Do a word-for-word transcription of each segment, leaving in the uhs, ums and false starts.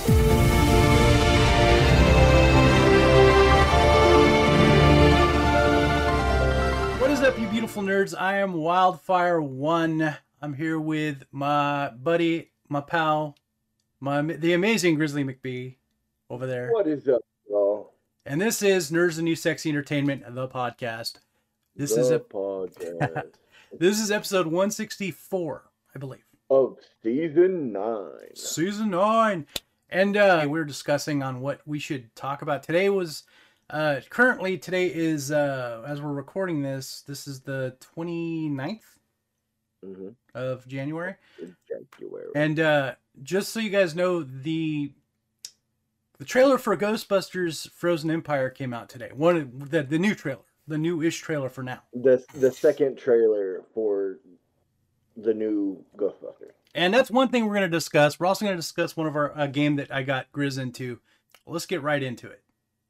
What is up, you beautiful nerds? I am Wildfire One. I'm here with my buddy, my pal, my the amazing Grizzly McBee over there. What is up, y'all? And this is Nerds and New Sexy Entertainment, the podcast. This the is a podcast. This is episode one sixty-four, I believe. Of season nine. Season nine. And uh, we were discussing on what we should talk about. Today was, uh, currently, today is, uh, as we're recording this, this is the twenty-ninth Mm-hmm. of January. January. And uh, just so you guys know, the the trailer for Ghostbusters Frozen Empire came out today. One the, the new trailer. The new-ish trailer for now. The, the second trailer for the new Ghostbusters. And that's one thing we're going to discuss. We're also going to discuss one of our uh, game that I got Grizz into. Let's get right into it.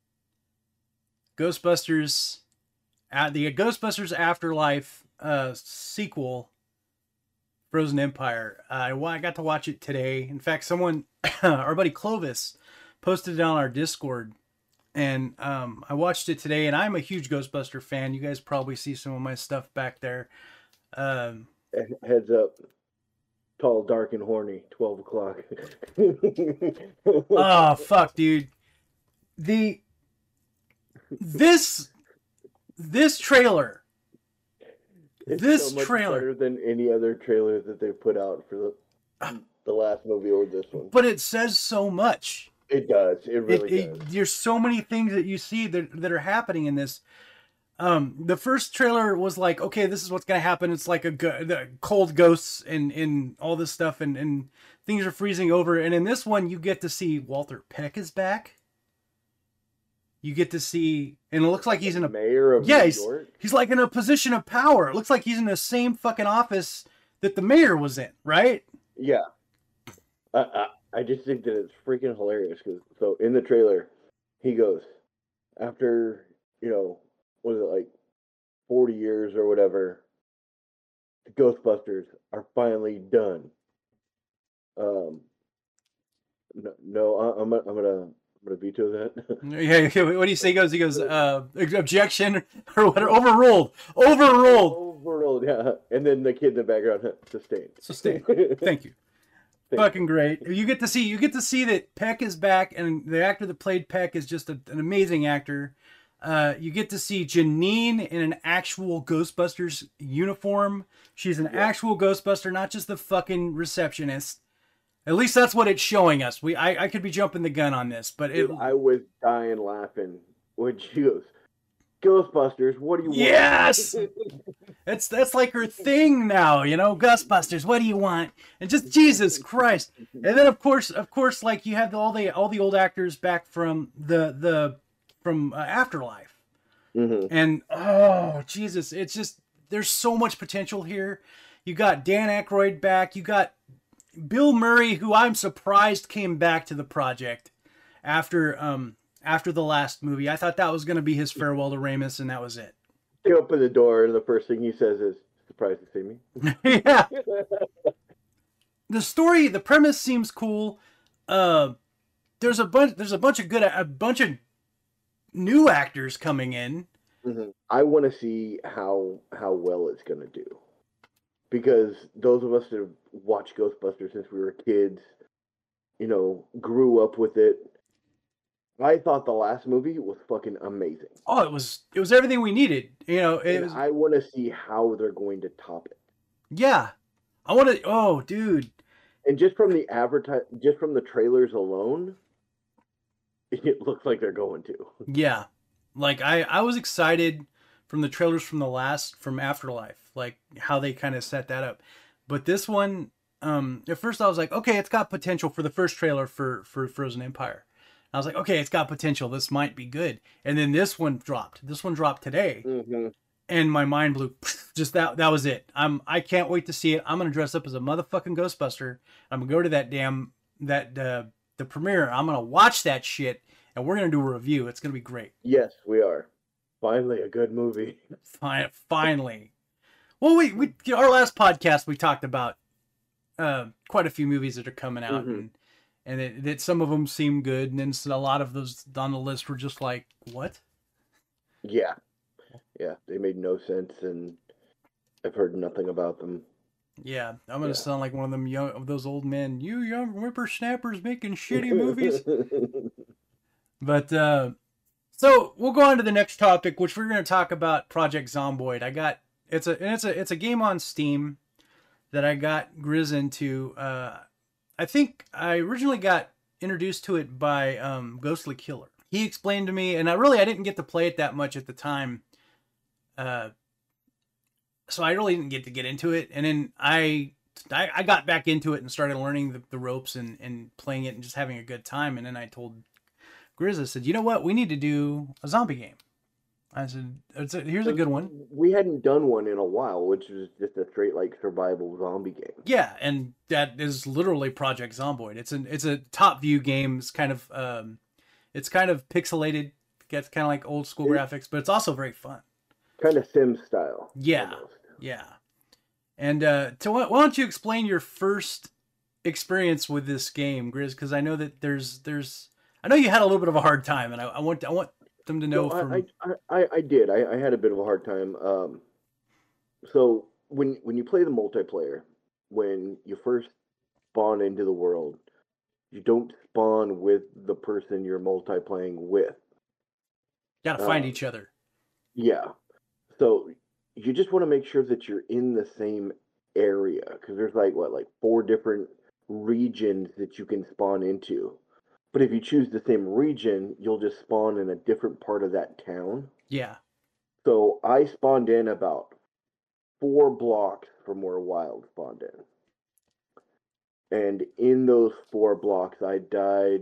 Ghostbusters, uh, the Ghostbusters Afterlife uh, sequel, Frozen Empire. Uh, I got to watch it today. In fact, someone, our buddy Clovis, posted it on our Discord. And um, I watched it today, and I'm a huge Ghostbuster fan. You guys probably see some of my stuff back there. Um, Heads up. Tall, dark, and horny. twelve o'clock. Oh, fuck, dude. The... This... This trailer... It's this so much trailer... better than any other trailer that they've put out for the, the last movie or this one. But it says so much. It does. It really It, it, does. there's so many things that you see that, that are happening in this. Um, the first trailer was like, okay, this is what's going to happen. It's like a go- the cold ghosts and, and all this stuff, and, and things are freezing over. And in this one, you get to see Walter Peck is back. You get to see, and it looks like he's in a mayor of yeah, New he's, York. he's like in a position of power. It looks like he's in the same fucking office that the mayor was in, right? Yeah. I, I, I just think that it's freaking hilarious. Cause, so in the trailer, he goes, after, you know, what is it, like forty years or whatever, the Ghostbusters are finally done. Um, no, no I, I'm, I'm gonna, I'm gonna veto that. Yeah, what do you say? He goes, he goes, uh, objection or whatever, overruled, overruled. Overruled, yeah. And then the kid in the background, sustained. Sustained. Thank you. Thank Fucking you. Great. You get to see, you get to see that Peck is back, and the actor that played Peck is just a, an amazing actor. Uh, you get to see Janine in an actual Ghostbusters uniform. She's an yeah. actual Ghostbuster, not just the fucking receptionist. At least that's what it's showing us. We, I, I could be jumping the gun on this, but it. Dude, I was dying laughing when she goes, Ghostbusters, what do you want? Yes! That's that's like her thing now, you know, Ghostbusters, what do you want? And just Jesus Christ. And then of course, of course, like you have all the all the old actors back from the the from uh, Afterlife. Mm-hmm. And oh, Jesus, it's just there's so much potential here. You got Dan Aykroyd back, you got Bill Murray, who I'm surprised came back to the project after um after the last movie. I thought that was going to be his farewell to Ramis, and that was it. They open the door, and the first thing he says is, surprised to see me. Yeah. The story, the premise seems cool. Uh, there's a bunch, there's a bunch of good, a bunch of new actors coming in. Mm-hmm. I want to see how how well it's going to do. Because those of us that have watched Ghostbusters since we were kids, you know, grew up with it. I thought the last movie was fucking amazing. Oh, it was it was everything we needed. You know, it and was, I want to see how they're going to top it. Yeah, I want to. Oh, dude! And just from the advertise, just from the trailers alone, it looks like they're going to. Yeah, like I I was excited from the trailers from the last from Afterlife, like how they kind of set that up. But this one, um, at first I was like, okay, it's got potential for the first trailer for for Frozen Empire. I was like, okay, it's got potential. This might be good. And then this one dropped. This one dropped today. Mm-hmm. And my mind blew. Just that that was it. I'm I can't wait to see it. I'm gonna dress up as a motherfucking Ghostbuster. I'm gonna go to that damn that uh, the premiere. I'm gonna watch that shit, and we're gonna do a review. It's gonna be great. Yes, we are. Finally, a good movie. Fine, finally. Well, we we our last podcast we talked about uh, quite a few movies that are coming out, mm-hmm. and and it, that some of them seemed good, and then a lot of those on the list were just like, what? Yeah, yeah, they made no sense, and I've heard nothing about them. Yeah, I'm gonna yeah. sound like one of them young, of those old men. You young whippersnappers making shitty movies. But uh, so we'll go on to the next topic, which we're gonna talk about Project Zomboid. I got it's a and it's a it's a game on Steam that I got Grizz into. Uh, I think I originally got introduced to it by um, Ghostly Killer. He explained to me, and I really I didn't get to play it that much at the time. Uh, so I really didn't get to get into it. And then I I, I got back into it and started learning the, the ropes and, and playing it and just having a good time. And then I told Grizz, I said, you know what? We need to do a zombie game. I said, it's a, here's a good one. We hadn't done one in a while, which is just a straight like survival zombie game. Yeah, and that is literally Project Zomboid. It's an it's a top view game. It's kind of um, it's kind of pixelated. Gets kind of like old school it's, graphics, but it's also very fun. Kind of Sim style. Yeah, almost. yeah. And uh, to why don't you explain your first experience with this game, Grizz? Because I know that there's there's I know you had a little bit of a hard time, and I, I want I want. them to know no, from... I, I, I did. I, I had a bit of a hard time. Um, so when when you play the multiplayer, when you first spawn into the world, you don't spawn with the person you're multiplaying with. You gotta find um, each other. Yeah. So you just want to make sure that you're in the same area, because there's like what, like four different regions that you can spawn into. But if you choose the same region, you'll just spawn in a different part of that town. Yeah. So I spawned in about four blocks from where Wild spawned in. And in those four blocks, I died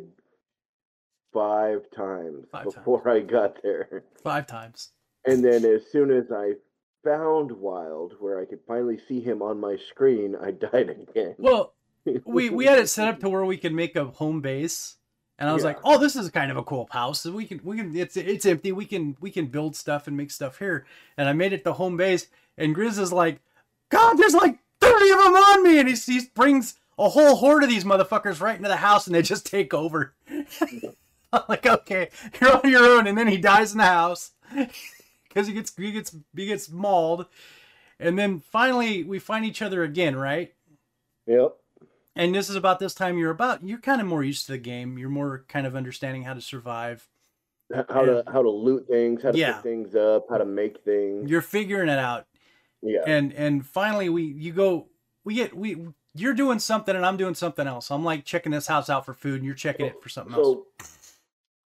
five times five before times. I got there. Five times. And then as soon as I found Wild, where I could finally see him on my screen, I died again. Well, we, we had it set up to where we could make a home base. And I was yeah. like, "Oh, this is kind of a cool house. So we can, we can. It's it's empty. We can, we can build stuff and make stuff here." And I made it the home base. And Grizz is like, "God, there's like thirty of them on me!" And he, he brings a whole horde of these motherfuckers right into the house, and they just take over. I'm like, "Okay, you're on your own." And then he dies in the house because he gets, he gets, he gets mauled. And then finally, we find each other again, right? Yep. And this is about this time you're about, you're kind of more used to the game. You're more kind of understanding how to survive. How and, to how to loot things, how to yeah. pick things up, how to make things. You're figuring it out. Yeah. And and finally we you go we get we you're doing something and I'm doing something else. I'm like checking this house out for food and you're checking so, it for something so, else.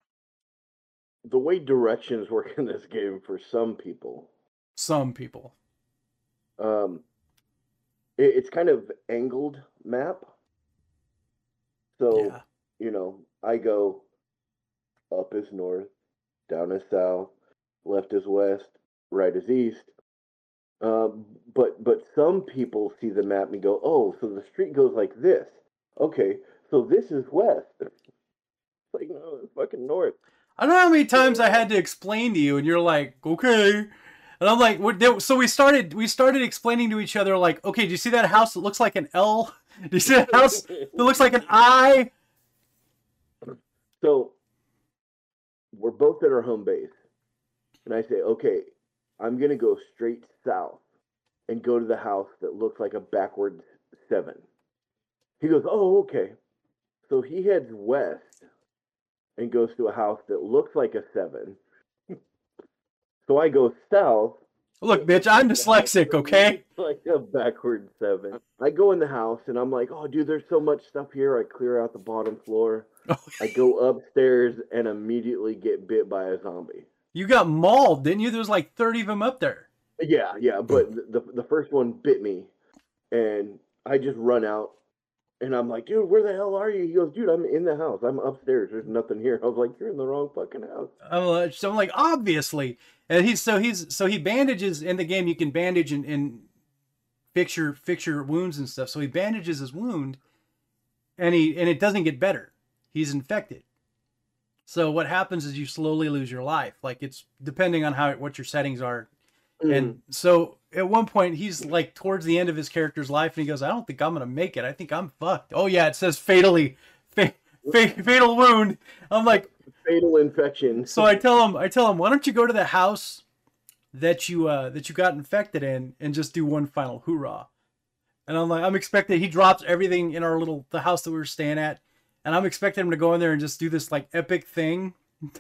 The way directions work in this game for some people. Some people. Um it, it's kind of angled map. So, yeah. you know, I go up is north, down is south, left is west, right is east. Um, but but some people see the map and go, oh, so the street goes like this. Okay, so this is west. It's like, no, it's fucking north. I don't know how many times I had to explain to you, and you're like, okay. And I'm like, what, so we started we started explaining to each other, like, okay, do you see that house that looks like an L? Do you see that house that looks like an I? So we're both at our home base. And I say, okay, I'm going to go straight south and go to the house that looks like a backwards seven. He goes, oh, okay. So he heads west and goes to a house that looks like a seven. So I go south. Look, bitch, I'm dyslexic, okay? Like a backward seven. I go in the house and I'm like, oh, dude, there's so much stuff here. I clear out the bottom floor. I go upstairs and immediately get bit by a zombie. You got mauled, didn't you? There was like thirty of them up there. Yeah, yeah, but the the first one bit me, and I just run out, and I'm like, dude, where the hell are you? He goes, dude, I'm in the house. I'm upstairs. There's nothing here. I was like, you're in the wrong fucking house. I'm like, so I'm like, obviously. And he's so he's so he bandages in the game. You can bandage and, and fix your fix your wounds and stuff. So he bandages his wound, and he and it doesn't get better. He's infected. So what happens is you slowly lose your life. Like it's depending on how what your settings are. Mm. And so at one point he's like towards the end of his character's life, and he goes, "I don't think I'm gonna make it. I think I'm fucked." Oh yeah, it says fatally, fa- fatal wound. I'm like, fatal infection. So I tell him, I tell him, why don't you go to the house that you uh, that you got infected in and just do one final hoorah? And I'm like, I'm expecting he drops everything in our little the house that we were staying at, and I'm expecting him to go in there and just do this like epic thing.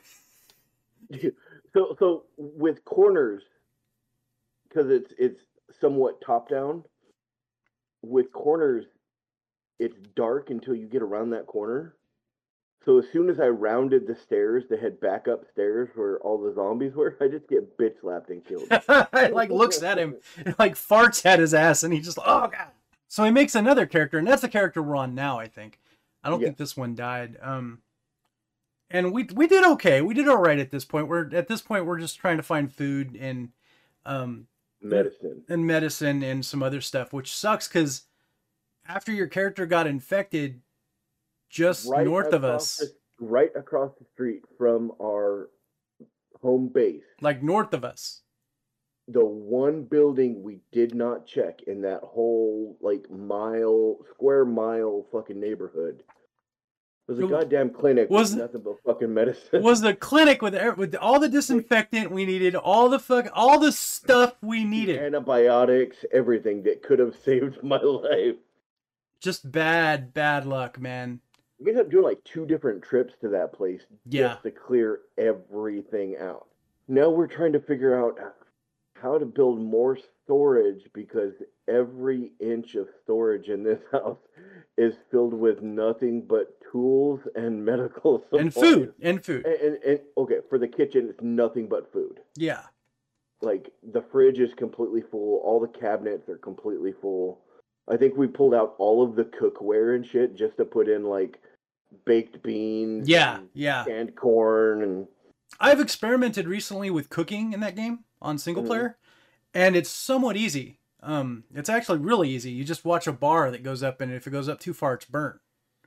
so so with corners, because it's it's somewhat top down. With corners, it's dark until you get around that corner. So as soon as I rounded the stairs to head back upstairs where all the zombies were, I just get bitch slapped and killed. Like looks at him, like farts at his ass, and he just oh god. So he makes another character, and that's the character we're on now. I think. I don't yeah. think this one died. Um, and we we did okay. We did all right at this point. We're at this point we're just trying to find food and um medicine and medicine and some other stuff, which sucks because after your character got infected. Just right north of us. The, right across the street from our home base. Like north of us. The one building we did not check in that whole, like, mile, square mile fucking neighborhood was a goddamn clinic was, with nothing but fucking medicine. Was the clinic with, with all the disinfectant we needed, all the fuck, all the stuff we needed. Antibiotics, everything that could have saved my life. Just bad, bad luck, man. We ended up doing like two different trips to that place yeah. just to clear everything out. Now we're trying to figure out how to build more storage because every inch of storage in this house is filled with nothing but tools and medical supplies. And food. And food. And, and, and okay, for the kitchen, it's nothing but food. Yeah. Like the fridge is completely full. All the cabinets are completely full. I think we pulled out all of the cookware and shit just to put in like baked beans, yeah, yeah, canned corn, and I've experimented recently with cooking in that game on single mm-hmm. player, and it's somewhat easy. Um, it's actually really easy. You just watch a bar that goes up, and if it goes up too far, it's burnt.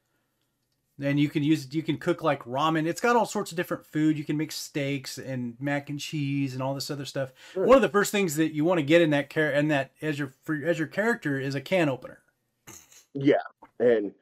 And you can use you can cook like ramen. It's got all sorts of different food. You can make steaks and mac and cheese and all this other stuff. Sure. One of the first things that you want to get in that char- and that as your for, as your character is a can opener. Yeah, and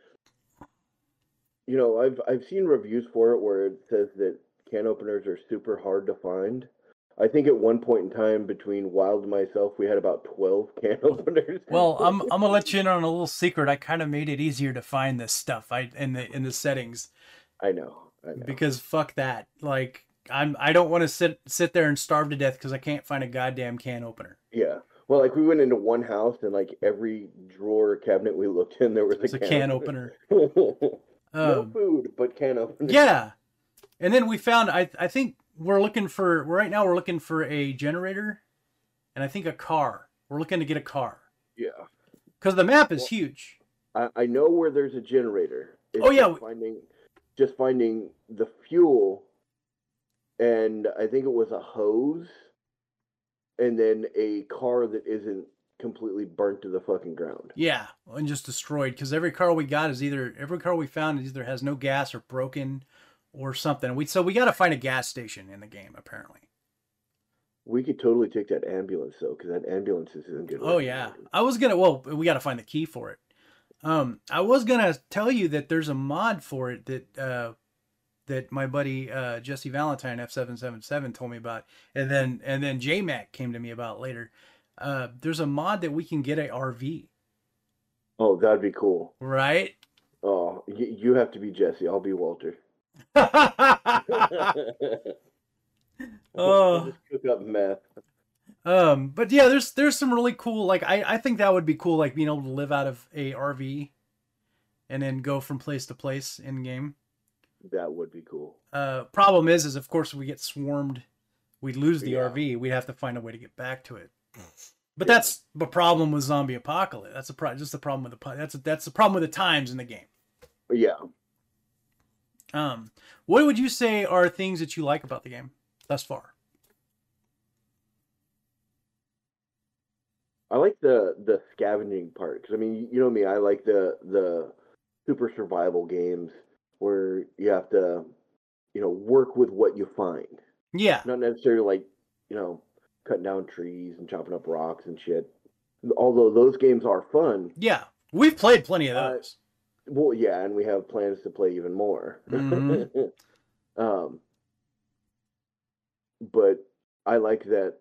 you know I've I've seen reviews for it where it says that can openers are super hard to find. I think at one point in time between Wild and myself, we had about twelve can openers. Well, I'm I'm gonna let you in on a little secret. I kind of made it easier to find this stuff. I in the in the settings. I know, I know. Because fuck that. Like I'm I don't want to sit sit there and starve to death because I can't find a goddamn can opener. Yeah. Well, like we went into one house and like every drawer cabinet we looked in, there was a, it's can, a can opener. opener. No um, food, but can opener. Yeah. And then we found I I think. We're looking for, right now we're looking for a generator and I think a car. We're looking to get a car. Yeah. Because the map is well, huge. I, I know where there's a generator. It's oh, yeah. Just finding, just finding the fuel and I think it was a hose and then a car that isn't completely burnt to the fucking ground. Yeah. And just destroyed because every car we got is either, every car we found either has no gas or broken or something. We so we got to find a gas station in the game, apparently. We could totally take that ambulance though, because that ambulance is in good. Oh yeah, I was gonna. Well, we got to find the key for it. Um, I was gonna tell you that there's a mod for it that uh, that my buddy uh, Jesse Valentine F seven seven seven told me about, and then and then J Mac came to me about later. Uh, there's a mod that we can get a R V. Oh, that'd be cool, right? Oh, y- you have to be Jesse. I'll be Walter. Oh, just cook up meth. Um, but yeah, there's there's some really cool. Like I I think that would be cool. Like being able to live out of a R V, and then go from place to place in game. That would be cool. Uh, problem is, is of course we get swarmed, we lose the yeah. R V. We'd have to find a way to get back to it. But yeah. that's the problem with zombie apocalypse. That's a pro- just the problem with the that's a, that's the problem with the times in the game. Yeah. Um, what would you say are things that you like about the game thus far? I like the the scavenging part because I mean, you know me, I like the the super survival games where you have to, you know, work with what you find. Yeah. Not necessarily like, you know, cutting down trees and chopping up rocks and shit. Although those games are fun. Yeah, we've played plenty of those. Uh, Well, yeah, and we have plans to play even more. Mm-hmm. um, but I like that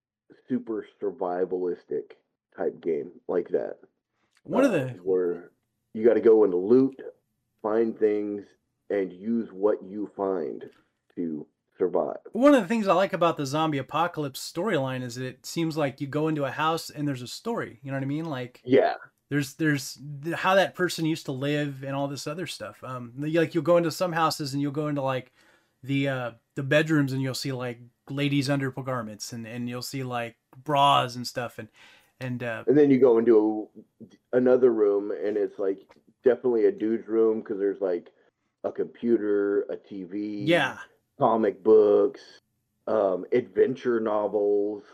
super survivalistic type game like that, One of uh, the where you got to go and loot, find things, and use what you find to survive. one of the things I like about the zombie apocalypse storyline is that it seems like you go into a house and there's a story. You know what I mean? Like Yeah, there's there's how that person used to live and all this other stuff. Um, like you'll go into some houses and you'll go into like the uh the bedrooms and you'll see like ladies' undergarments and and you'll see like bras and stuff and and uh, and then you go into a, another room, and it's like definitely a dude's room because there's like a computer, a T V, yeah, comic books, um, adventure novels.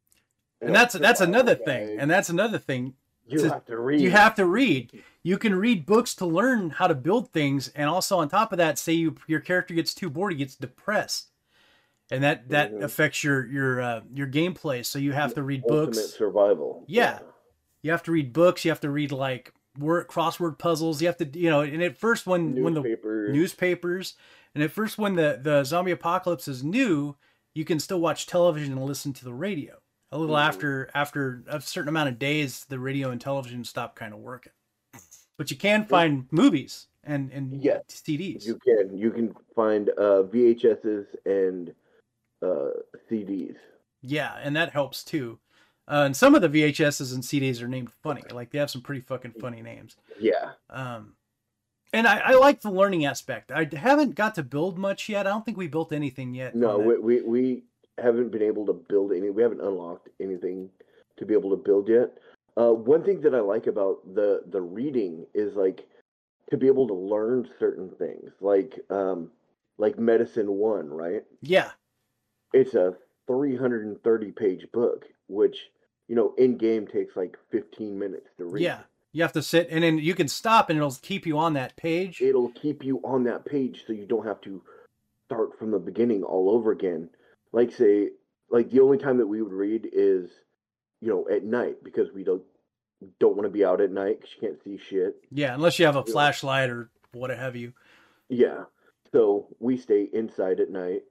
and know, that's that's another survival thing, guides. and that's another thing. You to- have to read. You have to read. You can read books to learn how to build things, and also on top of that, say you your character gets too bored, he gets depressed, and that that Mhm. affects your your uh, your gameplay. So you have to read Ultimate books. survival. Yeah. You have to read books. You have to read like word crossword puzzles. You have to, you know, and at first when when the Newspapers. newspapers, and at first when the the zombie apocalypse is new, you can still watch television and listen to the radio. A little Mhm. after after a certain amount of days, the radio and television stop kind of working. But you can find movies and and Yes. C Ds. You can you can find uh, V H S's and uh, C Ds. Yeah, and that helps too. Uh, and some of the V H S's and C Ds are named funny. Like they have some pretty fucking funny names. Yeah. Um, and I, I like the learning aspect. I haven't got to build much yet. I don't think we built anything yet. No, on that. we, we we haven't been able to build any. We haven't unlocked anything to be able to build yet. Uh, one thing that I like about the the reading is like to be able to learn certain things, like um, like Medicine One, right? Yeah, It's a three hundred thirty page book, which you know in game takes like fifteen minutes to read. yeah. You have to sit, and then you can stop, and it'll keep you on that page. It'll keep you on that page, so you don't have to start from the beginning all over again. Like say, like the only time that we would read is, you know, at night because we don't don't want to be out at night because you can't see shit. Yeah, unless you have a Yeah. flashlight or what have you. Yeah, so we stay inside at night.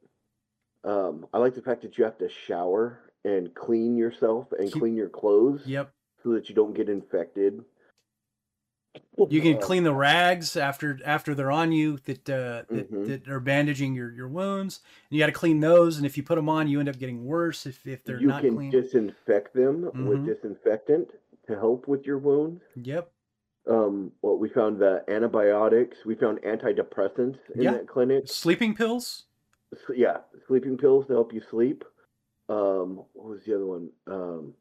Um, I like the fact that you have to shower and clean yourself and Keep- clean your clothes Yep. so that you don't get infected. You can Uh, clean the rags after after they're on you that uh, that, Mhm. that are bandaging your, your wounds. And you got to clean those, and if you put them on, you end up getting worse if, if they're you not can clean. disinfect them Mhm. with disinfectant to help with your wounds. Yep. Um, well, we found the antibiotics. We found antidepressants in Yeah. that clinic. Sleeping pills. S- yeah, sleeping pills to help you sleep. Um, what was the other one? Um,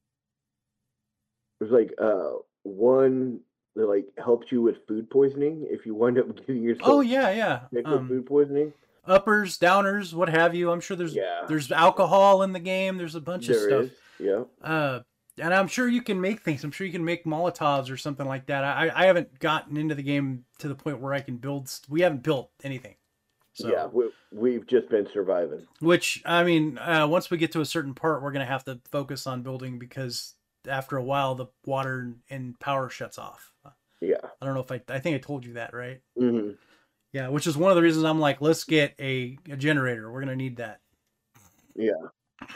there's like uh one that like helped you with food poisoning if you wind up getting yourself Oh yeah, yeah. sick with Um, food poisoning. uppers, downers, what have you. I'm sure there's Yeah, there's alcohol in the game. There's a bunch of there stuff. is. Yeah, Uh, and I'm sure you can make things. I'm sure you can make Molotovs or something like that. I I haven't gotten into the game to the point where I can build. st- We haven't built anything. So, yeah. We, we've just been surviving. which I mean, uh, once we get to a certain part, we're gonna have to focus on building because after a while the water and power shuts off. Yeah. I don't know if I I think I told you that, right? hmm Yeah, which is one of the reasons I'm like, let's get a, a generator. We're gonna need that. Yeah.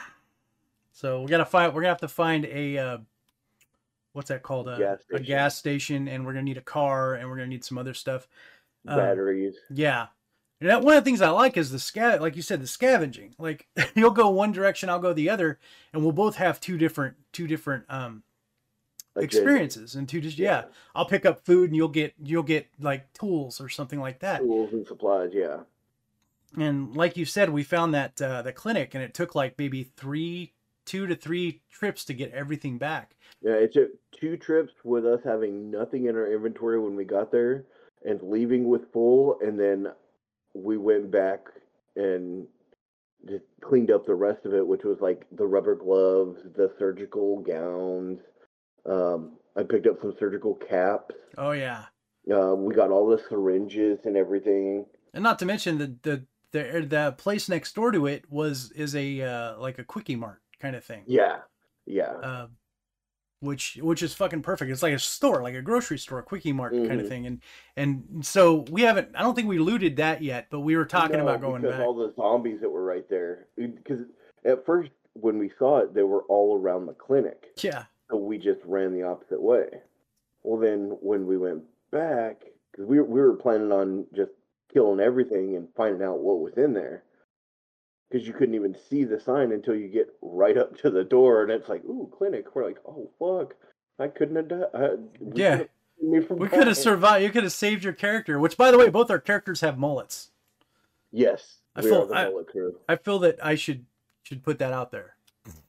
So we gotta find. We're gonna have to find a uh, what's that called? A Gas a station. gas station, and we're gonna need a car, and we're gonna need some other stuff. Um, Batteries. Yeah, and that, one of the things I like is the scav. Like you said, the scavenging. Like you'll go one direction, I'll go the other, and we'll both have two different two different um Agendas. experiences and two just yeah. I'll pick up food, and you'll get you'll get like tools or something like that. Tools and supplies. Yeah. And like you said, we found that uh, the clinic, and it took like maybe three, two to three trips to get everything back. Yeah, it took two trips with us having nothing in our inventory when we got there and leaving with full, and then we went back and just cleaned up the rest of it, which was like the rubber gloves, the surgical gowns. Um, I picked up some surgical caps. Oh yeah, Uh, we got all the syringes and everything. and not to mention the the the, the place next door to it was is a uh, like a quickie mart kind of thing. Yeah, yeah. Uh, which which is fucking perfect. It's like a store, like a grocery store, a quickie mart Mm-hmm. kind of thing. And and so we haven't. I don't think we looted that yet, but we were talking No, about going because back. all the zombies that were right there. Because at first, when we saw it, they were all around the clinic. Yeah. So we just ran the opposite way. Well, then when we went back, because we, we were planning on just killing everything and finding out what was in there. Because you couldn't even see the sign until you get right up to the door, and it's like, ooh, clinic. We're like, oh, fuck. I couldn't have done uh, we Yeah. could've- me from We could have dying. survived. You could have saved your character, which, by the way, both our characters have mullets. Yes. I we feel- are the I- mullet crew. I feel that I should should put that out there.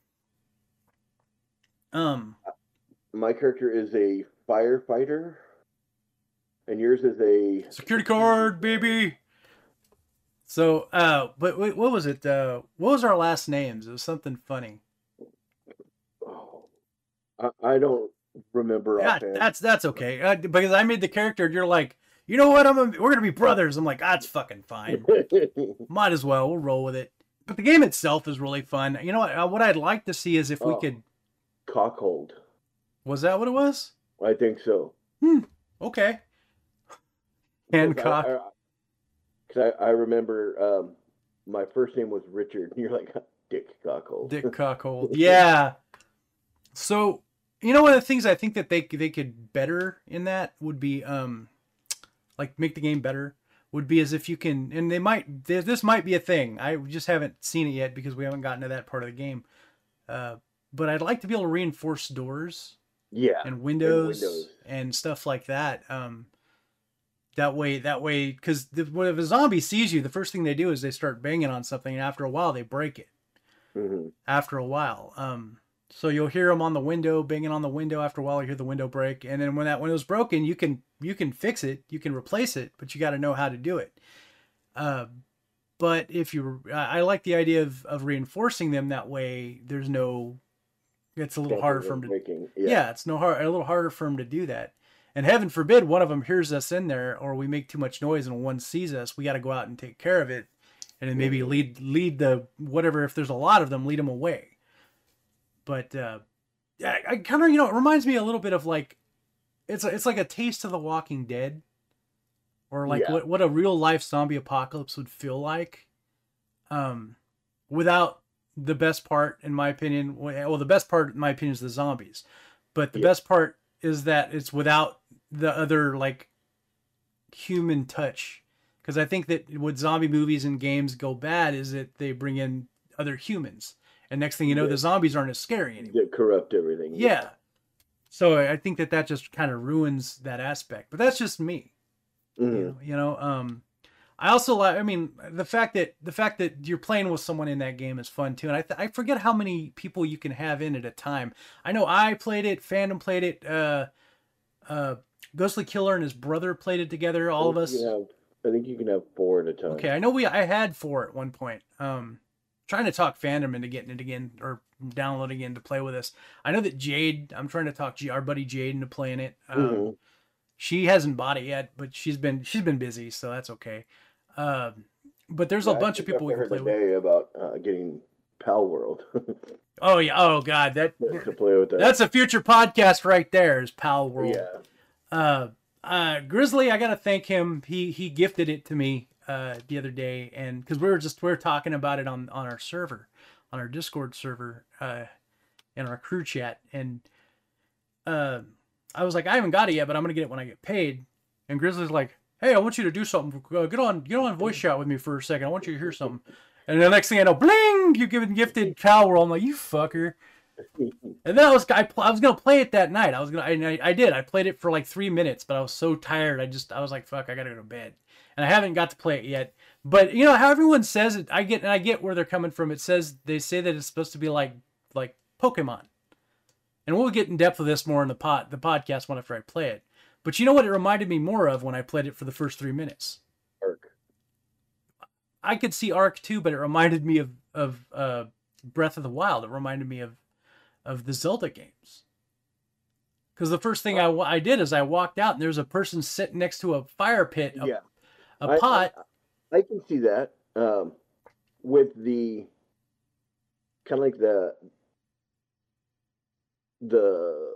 Um, My character is a firefighter, and yours is a security card, baby. So, uh, but wait, what was it? Uh, what was our last names? It was something funny. Oh, I, I don't remember Yeah, offhand. that's that's okay. Uh, because I made the character, and you're like, you know what? I'm a, we're gonna be brothers. I'm like, that's fucking fine. Might as well. We'll roll with it. But the game itself is really fun. You know what? Uh, what I'd like to see is if we Oh. could. Cockhold. Was that what it was? I think so. Okay. Hancock. Because I, I, I remember um, my first name was Richard, and you're like, Dick Cockhold. Dick Cockhold. Yeah. So, you know, one of the things I think that they they could better in that would be, um, like make the game better would be as if you can, and they might, this might be a thing. I just haven't seen it yet because we haven't gotten to that part of the game. Uh, but I'd like to be able to reinforce doors Yeah. and windows, and windows. stuff like that. Um, that way, that way, because if a zombie sees you, the first thing they do is they start banging on something, and after a while, they break it. hmm After a while, um, so you'll hear them on the window, banging on the window. After a while, you hear the window break, and then when that window's broken, you can you can fix it, you can replace it, but you got to know how to do it. Uh, but if you, I I like the idea of of reinforcing them that way. There's no, it's a little harder for them to. breaking. Yeah. Yeah. it's no hard, a little harder for them to do that. And heaven forbid one of them hears us in there, or we make too much noise and one sees us. We got to go out and take care of it, and then maybe Mhm. lead lead the whatever. If there's a lot of them, lead them away. But uh, yeah, I kind of, you know, it reminds me a little bit of like, it's a, it's like a taste of The Walking Dead, or like Yeah. what what a real life zombie apocalypse would feel like, um, without the best part, in my opinion. Well, the best part, in my opinion, is the zombies, but the Yeah. best part is that it's without the other like human touch. Because I think that what zombie movies and games go bad is that they bring in other humans, and next thing you know, Yeah. the zombies aren't as scary anymore. That corrupt everything. Yeah. So I think that that just kind of ruins that aspect. But that's just me. Mhm. You know, you know, um, I also like, I mean, the fact that the fact that you're playing with someone in that game is fun too. And I, th- I forget how many people you can have in at a time. I know I played it, Fandom played it, uh, uh, Ghostly Killer and his brother played it together. All of I us. think you can have- I think you can have four at a time. Okay, I know we I had four at one point. Um, trying to talk Fandom into getting it again or downloading it to play with us. I know that Jade, I'm trying to talk G, our buddy Jade into playing it. Um, Mhm. She hasn't bought it yet, but she's been she's been busy, so that's okay. Um, but there's a Yeah, I bunch of think people we I can heard play with. today about uh, getting Pal World Oh yeah, oh god, that to play with that. that's a future podcast right there. Is Pal World. Yeah. Uh, uh, Grizzly, I gotta thank him. He he gifted it to me uh, the other day, and because we were just we were talking about it on on our server, on our Discord server, uh, in our crew chat, and uh, I was like, I haven't got it yet, but I'm gonna get it when I get paid. And Grizzly's like, hey, I want you to do something. Uh, get on get on voice chat with me for a second. I want you to hear something. And the next thing I know, bling, you given gifted Pal World. I'm like, you fucker. And then I was I, I was gonna play it that night. I was gonna I, I did. I played it for like three minutes, but I was so tired. I just I was like, fuck, I gotta go to bed. And I haven't got to play it yet. But you know how everyone says it. I get and I get where they're coming from. It says they say that it's supposed to be like like Pokemon. And we'll get in depth with this more in the pod the podcast one after I play it. But you know what it reminded me more of when I played it for the first three minutes? Ark. I could see Ark too, but it reminded me of of uh, Breath of the Wild. It reminded me of of the Zelda games. Because the first thing I, I did is I walked out and there was a person sitting next to a fire pit, a, Yeah. a I- pot. I, I can see that um, with the kind of like the the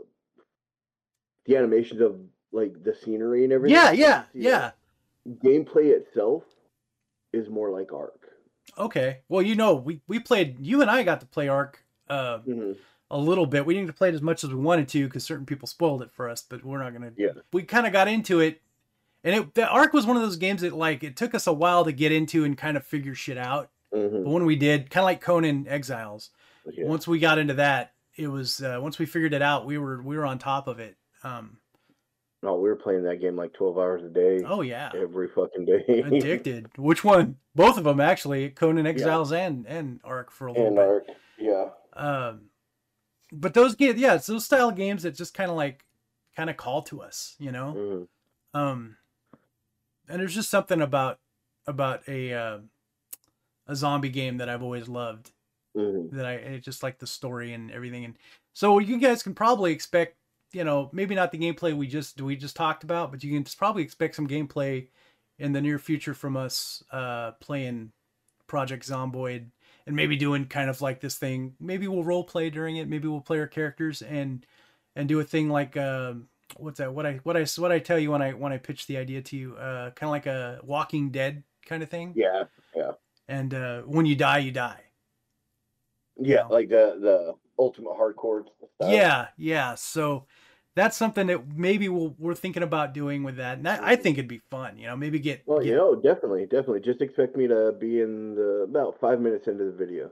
the animations of like the scenery and everything. Yeah, yeah, yeah. Gameplay itself is more like Ark. Okay. Well, you know, we, we played, you and I got to play Ark uh, mm-hmm. a little bit. We didn't play it as much as we wanted to because certain people spoiled it for us, but we're not going to. Yeah. We kind of got into it. And it, the Ark was one of those games that, like, it took us a while to get into and kind of figure shit out. Mm-hmm. But when we did, kind of like Conan Exiles, yeah. once we got into that, it was, uh, once we figured it out, we were, we were on top of it. Um, No, we were playing that game like twelve hours a day. Oh, yeah. Every fucking day. Addicted. Which one? Both of them, actually. Conan Exiles yeah. and, and Ark for a little and bit. Ark, yeah. Um, but those games, yeah, it's those style of games that just kind of like, kind of call to us, you know? Mm-hmm. Um, and there's just something about, about a, uh, a zombie game that I've always loved. Mm-hmm. That I, I just like the story and everything. And so you guys can probably expect, you know, maybe not the gameplay we just we just talked about, but you can probably expect some gameplay in the near future from us uh, playing Project Zomboid and maybe doing kind of like this thing. Maybe we'll role play during it. Maybe we'll play our characters and and do a thing like uh, what's that? What I what I what I tell you when I when I pitch the idea to you, uh, kind of like a Walking Dead kind of thing. Yeah, yeah. And uh, when you die, you die. Yeah, you know? Like the the ultimate hardcore stuff. Yeah, yeah. So that's something that maybe we'll, we're thinking about doing with that. And that, I think it'd be fun, you know, maybe get... Well, get... you know, definitely, definitely. Just expect me to be in the about five minutes into the video.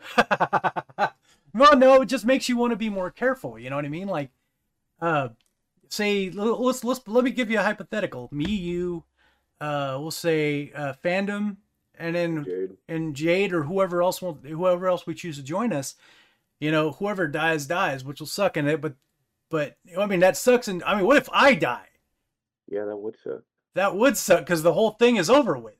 Well, no, it just makes you want to be more careful. You know what I mean? Like, uh, say, let's, let's, let me give you a hypothetical. Me, you, uh, we'll say uh, Fandom, and then Jade. and Jade or whoever else wants, whoever else we choose to join us. You know, whoever dies, dies, which will suck in it, but But, I mean, that sucks. And I mean, what if I die? Yeah, that would suck. That would suck because the whole thing is over with.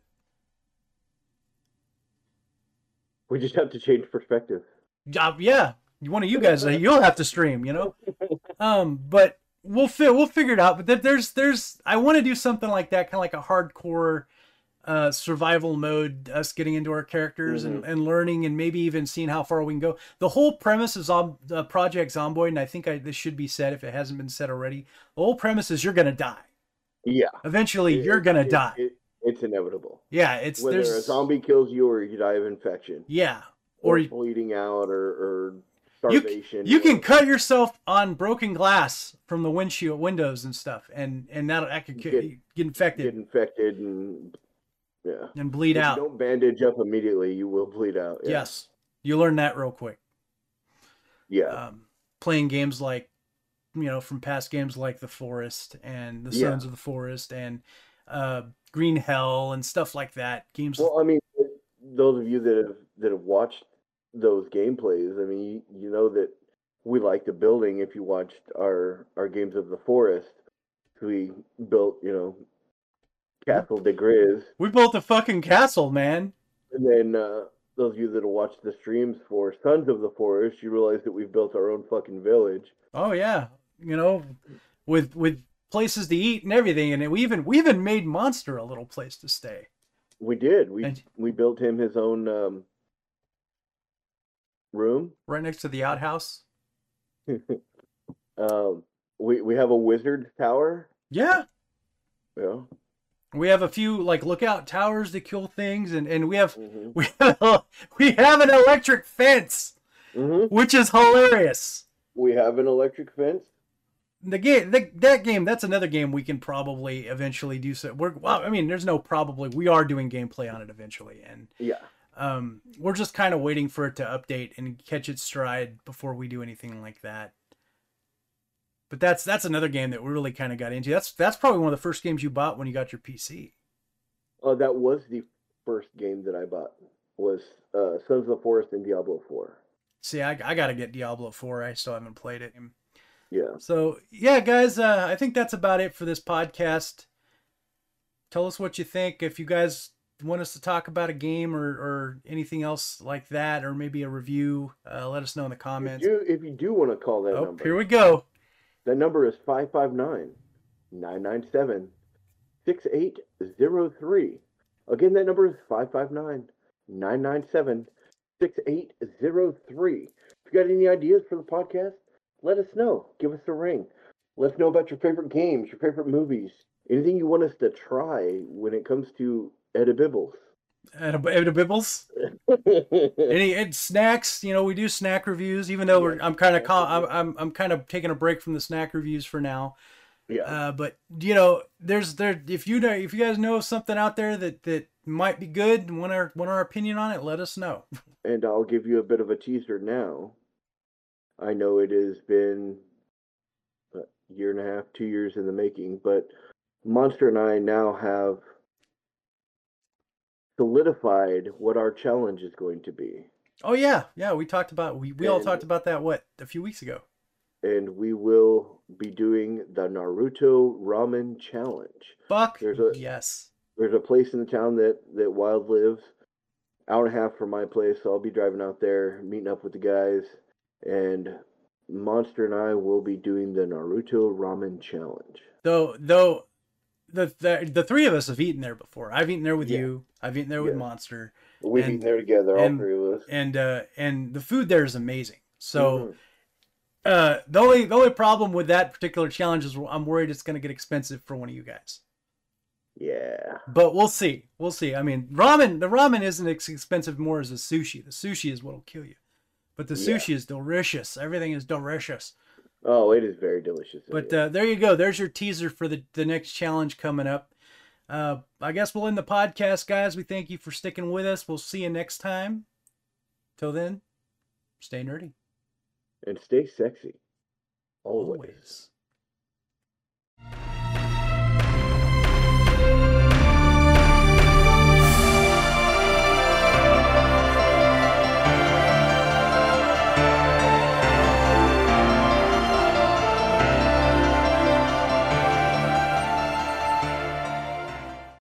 We just have to change perspective. Uh, yeah. One of you guys, you'll have to stream, you know? Um, but we'll, fi- we'll figure it out. But there's, there's, I want to do something like that, kind of like a hardcore uh, survival mode, us getting into our characters mm-hmm. and, and learning and maybe even seeing how far we can go. The whole premise is on uh, Project Zomboid, and I think I, this should be said if it hasn't been said already. The whole premise is you're going to die. Yeah. Eventually, it, you're going to it, die. It, it's inevitable. Yeah, it's whether there's... a zombie kills you or you die of infection. Yeah. Or, or bleeding out or, or starvation. You, you or... can cut yourself on broken glass from the windshield windows and stuff, and, and that, that could get, get infected. Get infected and... Yeah. And bleed if out. You don't bandage up immediately, you will bleed out. Yeah. Yes. You learn that real quick. Yeah. Um, playing games like, you know, from past games like The Forest and The Sons yeah. of the Forest and uh, Green Hell and stuff like that. Games. Well, I mean, those of you that have that have watched those gameplays, I mean, you, you know that we like the building. If you watched our our games of The Forest, we built, you know, Castle de Gris. We built a fucking castle, man. And then uh, those of you that have watched the streams for Sons of the Forest, you realize that we've built our own fucking village. Oh yeah, you know, with with places to eat and everything, and we even we even made Monster a little place to stay. We did. We and, we built him his own um, room right next to the outhouse. um, we we have a wizard tower. Yeah. Yeah. We have a few like lookout towers to kill things, and, and we have mm-hmm. we have a, we have an electric fence, mm-hmm. which is hilarious. We have an electric fence. The game, the, that game, that's another game we can probably eventually do. So we're well, I mean, there's no probably. We are doing gameplay on it eventually, and yeah, um, we're just kind of waiting for it to update and catch its stride before we do anything like that. But that's that's another game that we really kind of got into. That's that's probably one of the first games you bought when you got your P C. Oh, that was the first game that I bought. Was uh, Sons of the Forest and Diablo four. See, I I gotta get Diablo four. I still haven't played it. Yeah. So yeah, guys, uh, I think that's about it for this podcast. Tell us what you think. If you guys want us to talk about a game or or anything else like that, or maybe a review, uh, let us know in the comments. If you, if you do want to call that oh, number, here we go. That number is five five nine, nine nine seven, six eight zero three. Again, that number is five five nine, nine nine seven, six eight zero three. If you got any ideas for the podcast, let us know. Give us a ring. Let us know about your favorite games, your favorite movies, anything you want us to try when it comes to Edibibbles. Edibibbles. Any and snacks, you know, we do snack reviews. Even though yeah, we're, I'm kind of, I'm, I'm, I'm kind of taking a break from the snack reviews for now. Yeah. Uh, but you know, there's there. If you know, if you guys know of something out there that that might be good and want our want our opinion on it, let us know. And I'll give you a bit of a teaser now. I know it has been a year and a half, two years in the making, but Monster and I now have solidified what our challenge is going to be. Oh yeah, yeah, we talked about we, we and, all talked about that what a few weeks ago. And we will be doing the Naruto Ramen Challenge. Fuck there's a yes. There's a place in the town that that Wild lives, hour and a half from my place. So I'll be driving out there, meeting up with the guys, and Monster and I will be doing the Naruto Ramen Challenge. Though though. The, the the three of us have eaten there before. I've eaten there with yeah. you. I've eaten there with yeah. Monster. We've and, eaten there together, all and, three of us. And uh, and the food there is amazing. So mm-hmm. uh, the only the only problem with that particular challenge is I'm worried it's going to get expensive for one of you guys. Yeah. But we'll see. We'll see. I mean, ramen. The ramen isn't as expensive more as the sushi. The sushi is what'll kill you. But the sushi yeah. is delicious. Everything is delicious. Oh, it is very delicious. But uh, there you go. There's your teaser for the, the next challenge coming up. Uh, I guess we'll end the podcast, guys. We thank you for sticking with us. We'll see you next time. Till then, stay nerdy. And stay sexy. Always. Always.